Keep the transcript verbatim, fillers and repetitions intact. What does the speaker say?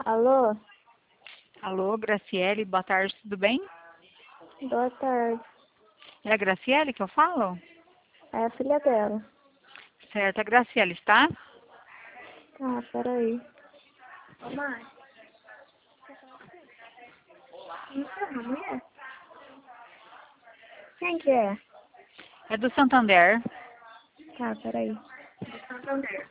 Alô? Alô, Graciele, boa tarde, tudo bem? Boa tarde. É a Graciele que eu falo? É a filha dela. Certo, a Graciele está? Ah, peraí. Ô, mãe. Não é uma mulher? Quem que é? É do Santander. Tá, peraí. Do Santander.